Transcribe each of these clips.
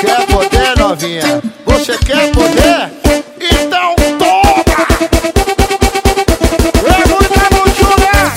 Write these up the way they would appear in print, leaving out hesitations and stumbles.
Quer poder, novinha? Você quer poder? Então toma! É muita luxúria!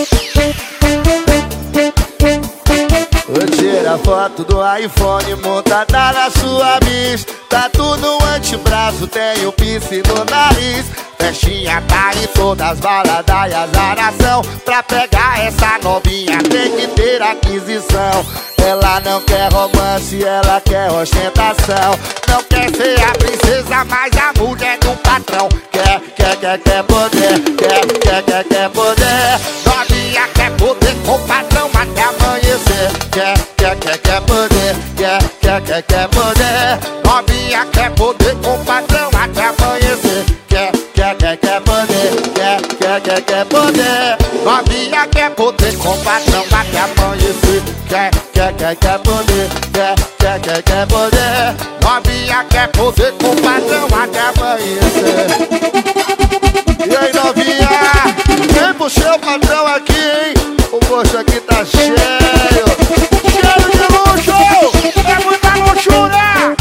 Tira foto do iPhone montada na sua bis. Tatu no antebraço, tem o piercing no nariz. Festinha tá em todas as baladas e azaração. Pra pegar essa novinha tem que ter aquisição. Ela não quer romance, ela quer ostentação. Não quer ser a princesa, mas a mulher do patrão. Quer poder, quer poder. Novinha quer poder com o patrão até amanhecer. Quer poder, quer poder. Novinha quer poder com o patrão até amanhecer. Quer poder, quer poder. Novinha quer poder com o patrão até amanhecer. Quer poder, quer poder. Novinha quer poder com o patrão até amanhecer. E aí, novinha, vem pro seu patrão aqui, hein? O bolso aqui tá cheio. Cheio de luxo, é muita luxúria.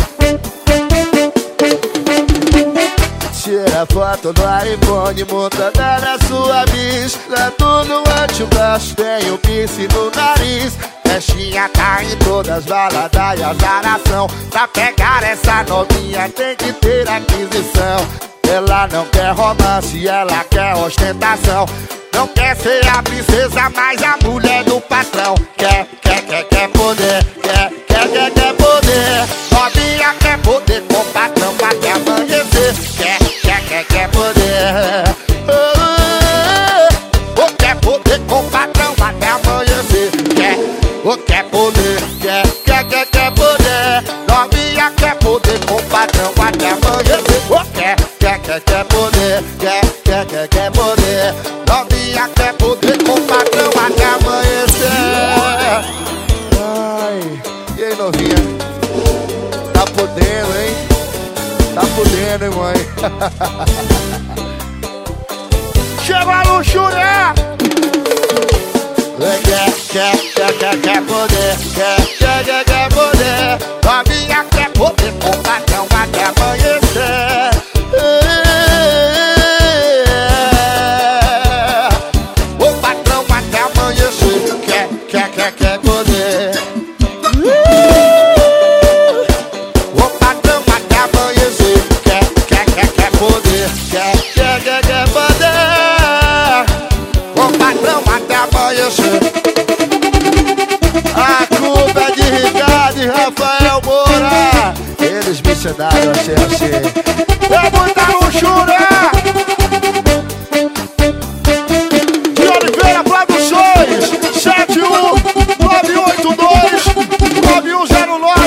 Tira foto do iPhone montada na sua bis. Tatu no antebraço, tem o piercing no nariz. Festinha tá em todas as baladas e azaração. Pra pegar essa novinha tem que ter aquisição. Ela não quer romance, ela quer ostentação. Não quer ser a princesa, mas a mulher do patrão. Quer poder, quer poder. Novinha quer poder com o patrão até amanhecer. Quer poder. Quer poder com o patrão até amanhecer. Quer poder, quer poder. Novinha quer poder com o patrão até amanhecer. Quer poder, quer poder. Novinha quer poder com o patrão até amanhecer. Ai, e aí, novinha? Tá podendo, hein? Tá podendo, hein, mãe? Chega a luxúria! Quer poder, quer poder. Novinha quer poder com o patrão até amanhecer. O patrão até amanhecer. Quer poder. O patrão até amanhecer. Quer poder. Quer poder. O patrão até amanhecer. A culpa é de Ricardo e Rafael Moura. Eles me ensinaram a ser assim. É muita luxúria. De Oliveira Produções 71982 9109